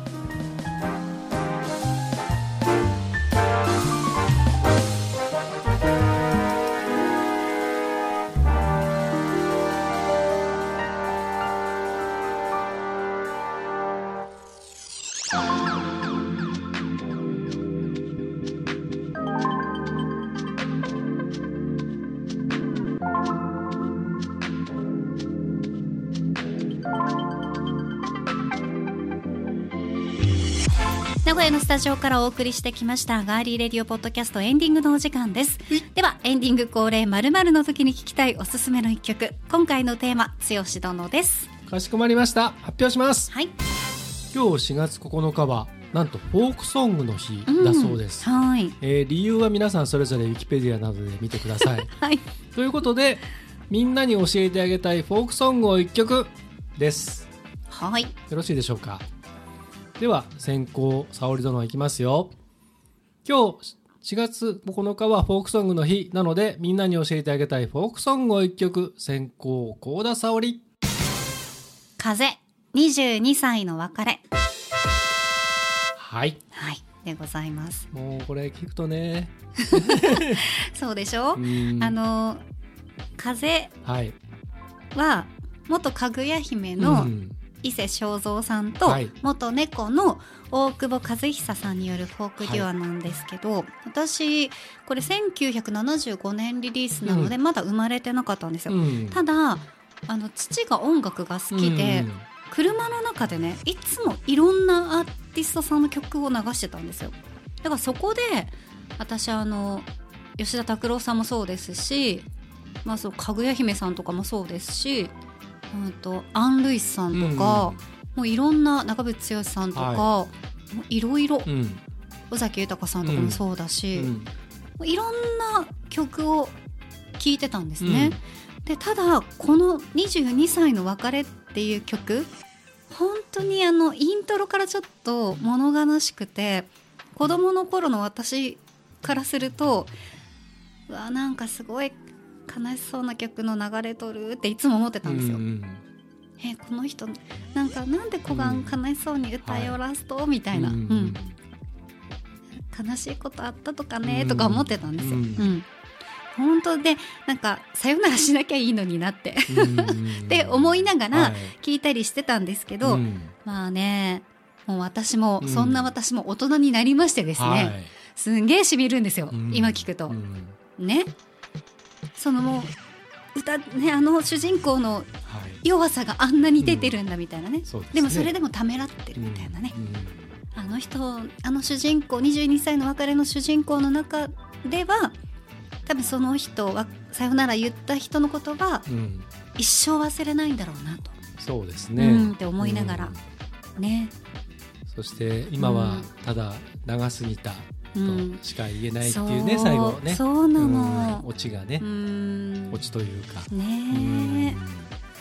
名古屋のスタジオからお送りしてきましたガーリーレディオポッドキャストエンディングのお時間です。ではエンディング恒例〇〇の時に聞きたいおすすめの一曲、今回のテーマ剛殿です。 かしこまりました。発表します、 はい、 今日しがつここのかはなんとフォークソングの日だそうです、 うんはいえー、理由は皆さんそれぞれウィキペディアなどで見てください、 はい、 ということでみんなに教えてあげたいフォークソングを一曲です。 はい、よろしいでしょうか。では先行沙織殿いきますよ。今日しがつここのかはフォークソングの日なのでみんなに教えてあげたいフォークソングを一曲。先行幸田沙織。 風にじゅうにさいの別れ。 はい、 はい、でございます。 もうこれ聞くとねそうでしょ。あの風は元かぐや姫の、うん伊勢正三さんと元猫の大久保和久さんによるフォークデュアなんですけど、はい、私これせんきゅうひゃくななじゅうごねんリリースなので、うん、まだ生まれてなかったんですよ、うん、ただあの父が音楽が好きで、うん、車の中でねいつもいろんなアーティストさんの曲を流してたんですよ。だからそこで私あの吉田拓郎さんもそうですし、まあ、そうかぐや姫さんとかもそうですし、うんとアン・ルイスさんとか、うん、もういろんな長渕剛さんとか、はい、いろいろ、うん、尾崎豊さんとかもそうだし、うんうん、いろんな曲を聴いてたんですね、うん、でただこのにじゅうにさいの別れっていう曲本当にあのイントロからちょっと物悲しくて、子供の頃の私からするとうわなんかすごい悲しそうな曲の流れとるっていつも思ってたんですよ、うんうん、えこの人なんかなんで小雁悲しそうに歌いおらすと、はい、みたいな、うんうん、悲しいことあったとかね、うん、とか思ってたんですよ、うんうん、本当でなんかさよならしなきゃいいのになって、うん、って思いながら聞いたりしてたんですけど、はい、まあねもう私も、うん、そんな私も大人になりましてですね、はい、すんげーしみるんですよ、うん、今聞くと、うん、ねそのもう歌、ね、あの主人公の弱さがあんなに出てるんだみたいなね、うん、 で, でもそれでもためらってるみたいなね、うんうん、あの人あの主人公にじゅうにさいの別れの主人公の中では多分その人はさよなら言った人の言葉、うん、一生忘れないんだろうなとそうですね、 うん、って思いながら、うん、ねそして今はただ長すぎたとしか言えないっていうね、うん、最後ねそうなの、 うん、オチがね、うん、オチというかね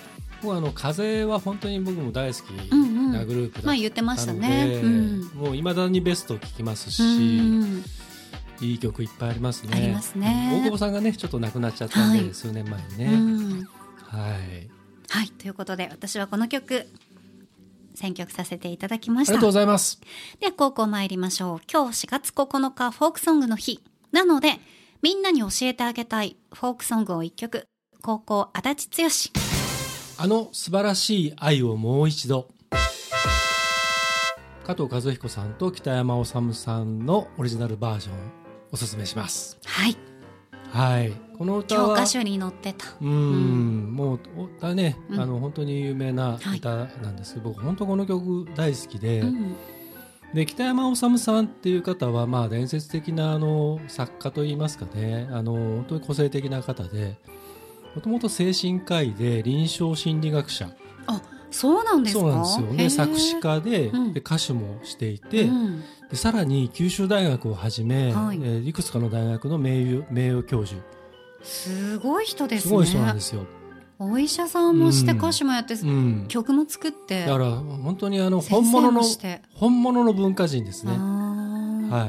僕はあの風は本当に僕も大好きなグループだったので、 うんうん、まあ言ってましたね、うん、 もう未だにベストを聴きますし、うん、いい曲いっぱいありますね。 ありますね。 大久保さんがねちょっと亡くなっちゃったんで、はい、数年前にね、うん、はい、 はい、ということで私はこの曲選曲させていただきました。 ありがとうございます。 では高校参りましょう。今日しがつここのかフォークソングの日なので、みんなに教えてあげたいフォークソングを一曲。高校足立剛、 あの素晴らしい愛をもう一度。加藤和彦さんと北山治さんのオリジナルバージョンおすすめします。 はい、 はい、この歌は教科書に載ってた。 うん、うん、もうだね、うん、あの本当に有名な歌なんですけど、はい、僕本当この曲大好きで、うん、で北山治さんっていう方はまあ伝説的なあの作家といいますかね、あの本当に個性的な方で、もともと精神科医で臨床心理学者。 あ、そうなんですか。 そうなんですよね。作詞家 で,、うん、で歌手もしていて、うん、でさらに九州大学をはじめ、はい、えー、いくつかの大学の名誉、名誉教授。 すごい人ですね。 すごい人なんですよ。 お医者さんもして歌手もやって、うん、曲も作って、 だから本当にあの本物の本物の文化人ですね。はい。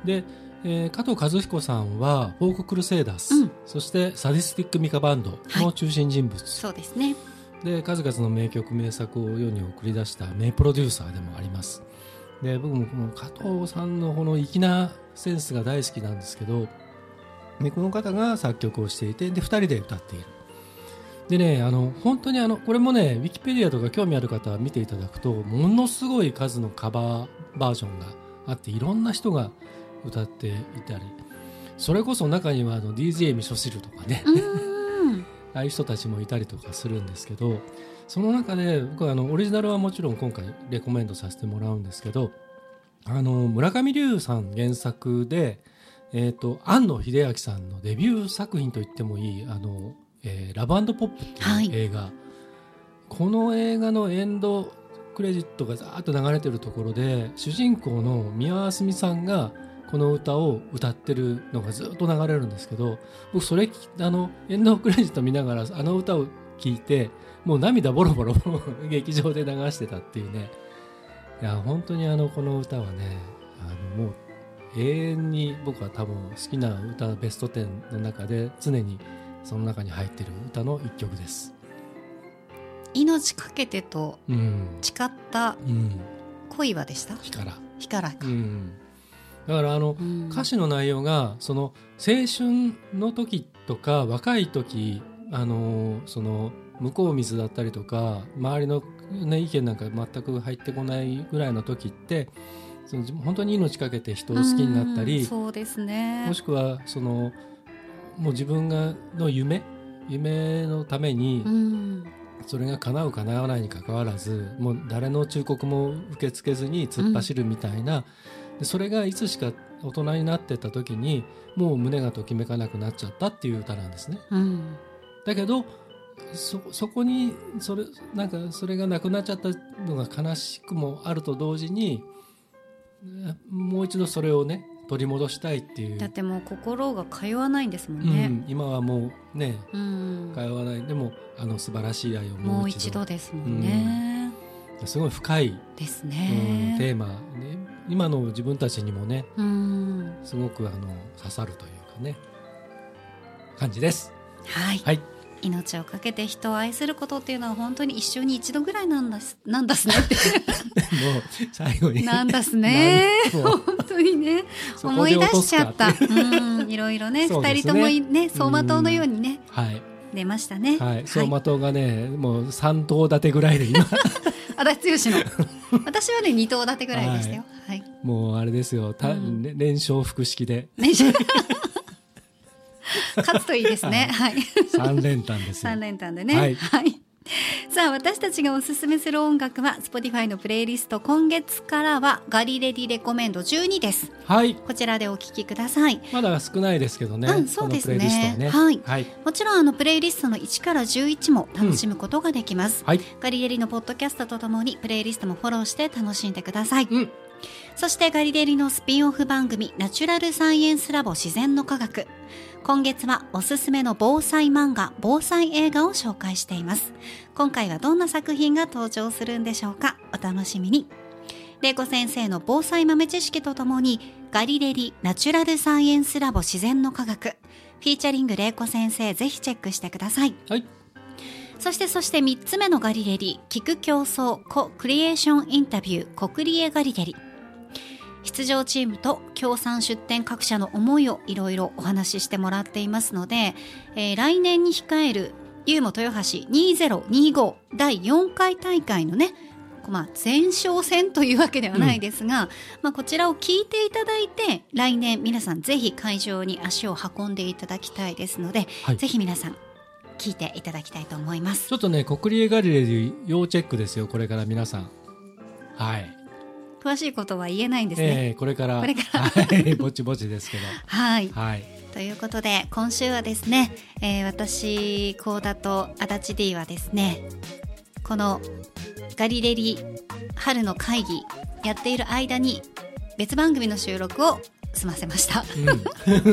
で、えー、加藤和彦さんはフォーククルセイダース、うん、そしてサディスティックミカバンドの中心人物、はい、 そうですね。 で数々の名曲名作を世に送り出した名プロデューサーでもあります。で僕もこの加藤さんのこの粋なセンスが大好きなんですけど、でこの方が作曲をしていて、でふたりで歌っている。でね、あの本当にあのこれもね、ウィキペディアとか興味ある方は見ていただくと、ものすごい数のカバーバージョンがあって、いろんな人が歌っていたり、それこそ中にはあの ディージェー 味噌汁とかねああいう人たちもいたりとかするんですけど、その中で僕はあのオリジナルはもちろん今回レコメンドさせてもらうんですけど、あの村上龍さん原作で、えーと、庵野秀明さんのデビュー作品と言ってもいいあの、えー、ラブ&ポップっていう映画、はい、この映画のエンドクレジットがざーっと流れてるところで、主人公の宮川すみさんがこの歌を歌ってるのがずっと流れるんですけど、僕それあのエンドクレジット見ながらあの歌を聴いて、もう涙ボロボロ劇場で流してたっていうね。いや本当にあのこの歌はね、あのもう永遠に僕は多分好きな歌ベストじゅうの中で常にその中に入ってる歌の一曲です。 命かけてと誓った恋はでした？ 日から日からか、うん、 だからあの、うん、歌詞の内容がその青春の時とか若い時、あのその向こう水だったりとか周りの、ね、意見なんか全く入ってこないぐらいの時って、その本当に命かけて人を好きになったり、 そうですね、 もしくはそのもう自分がの夢夢のために、うん、それが叶う叶わないにかかわらず、もう誰の忠告も受け付けずに突っ走るみたいな、うん、でそれがいつしか大人になってた時にもう胸がときめかなくなっちゃったっていう歌なんですね、うん、だけど そ, そこにそれなんかそれがなくなっちゃったのが悲しくもあると同時に、もう一度それをね取り戻したいっていう。 だってもう心が通わないんですもんね、うん、 今はもうね、うん、通わない。でもあの素晴らしい愛をもう一度、 もう一度ですもんね、 うん、すごい深いですね、 うん、テーマ、ね、今の自分たちにもね、うん、すごくあの刺さるというかね感じです。 はい、はい、命をかけて人を愛することっていうのは本当に一生に一度ぐらいなんだすなんだすねってもう最後になんだすね本当にね思い出しちゃった。うん、いろいろね二、ね、人ともね走馬灯のようにね、はい、出ましたね。 はい、走馬灯がね、もう三頭立てぐらいで今足立剛の私はね二頭立てぐらいでしたよ、はいはい、 もうあれですよ、た、うん、連勝複式で勝つといいですね。はい。 三連単ですよ。 三連単でね。はい。はい、さあ私たちがおすすめする音楽は Spotify のプレイリスト、今月からはガリレディレコメンドじゅうにです。はい。こちらでお聞きください。 まだ少ないですけどね。 うん、そうですね。 このプレイリストはね。 はい。はい、もちろんあのプレイリストのいちからじゅういちも楽しむことができます。うん、はい。ガリレディのポッドキャストとともにプレイリストもフォローして楽しんでください。うん。 そしてガリレリのスピンオフ番組ナチュラルサイエンスラボ自然の科学。今月はおすすめの防災漫画、防災映画を紹介しています。今回はどんな作品が登場するんでしょうか。お楽しみに。玲子先生の防災豆知識とともにガリレリナチュラルサイエンスラボ自然の科学フィーチャリング玲子先生、ぜひチェックしてください。 はい。 そしてそしてみっつめのガリレリ、聞く競争コクリエーションインタビューコクリエガリレリ。出場チームと協賛出展各社の思いをいろいろお話ししてもらっていますので、えー、来年に控えるユーモ豊橋にせんにじゅうごだいよんかい大会のね、まあ、前哨戦というわけではないですが、うんまあ、こちらを聞いていただいて来年皆さんぜひ会場に足を運んでいただきたいですので、はい、ぜひ皆さん聞いていただきたいと思います。 ちょっとねコクリエガリレリ要チェックですよ、これから皆さん。はい。 詳しいことは言えないんですね、 えー、これからこれからはい、ぼちぼちですけどはい、 はい、 ということで今週はですね、えー、私幸田と足立 D はですね、このガリレリ春の会議やっている間に別番組の収録を済ませました、 うん、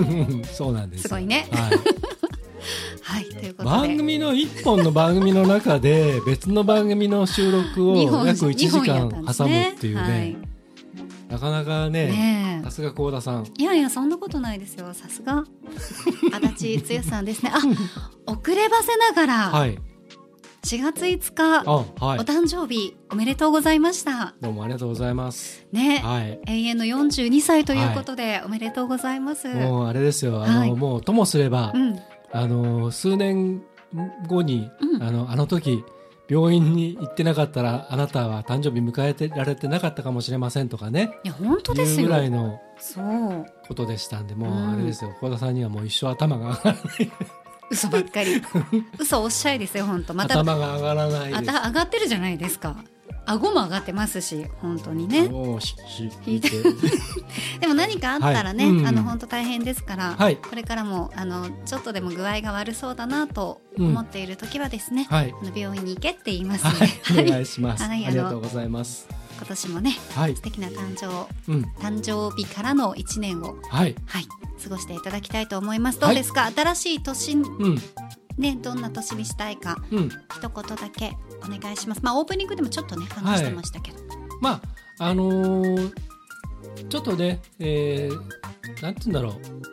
そうなんです。 すごいね、 はいはい、ということで番組のいっぽんの番組の中で別の番組の収録を約いちじかん挟むっていうね、はい、なかなかね、さすが幸田さん。 いやいやそんなことないですよ、さすが足立剛さんですね。あ、遅ればせながら、はい、しがついつか、はい、お誕生日おめでとうございました。 どうもありがとうございますね、 はい、 永遠のよんじゅうにさいということで、はい、おめでとうございます。 もうあれですよ、あの、はい、もうともすれば、うんあの数年後に、うん、あのあの時病院に行ってなかったらあなたは誕生日迎えてられてなかったかもしれませんとかね、 いや本当ですよ、 いうぐらいのそうことでしたんで、もうあれですよ、幸田さんにはもう一生頭が上がらない嘘ばっかり嘘おっしゃいですよ本当。また頭が上がらないです。 あた上がってるじゃないですか、顎も上がってますし本当にね。 引いてでも何かあったらね、はいうん、あの本当大変ですから、はい、これからもあのちょっとでも具合が悪そうだなと思っている時はですね、うんはい、あの病院に行けって言いますので、 はい、お願いします、はい、ありがとうございます。 今年もね、はい、素敵な誕生、うん、誕生日からのいちねんを、はいはい、過ごしていただきたいと思います。どうですか、はい、新しい年、うんね、どんな年にしたいか、うん、一言だけお願いします。まあオープニングでもちょっとね話してましたけど、はい、 まああのー、ちょっとね、えー、なんて言うんだろ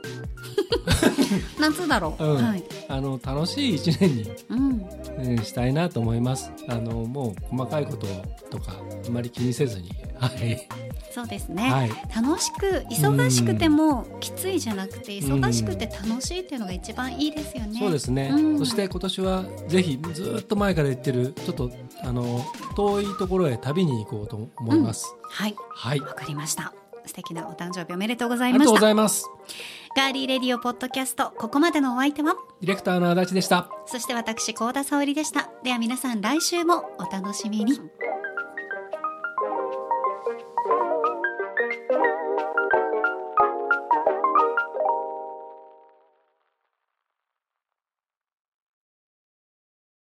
うなんつうんだろう、 うんはい、 あの楽しい一年に、うんえー、したいなと思います。あのもう細かいこととかあまり気にせずに、はいそうですね、はい、楽しく忙しくてもきついじゃなくて忙しくて楽しいっていうのが一番いいですよね。 そうですね、うん、そして今年はぜひずっと前から言ってるちょっとあの遠いところへ旅に行こうと思います、 うん、はい、 はい、 わかりました。素敵なお誕生日おめでとうございました。 ありがとうございます。 ガーリーレディオポッドキャスト、ここまでのお相手はディレクターの足立でした。 そして私幸田沙織でした。では皆さん来週もお楽しみに。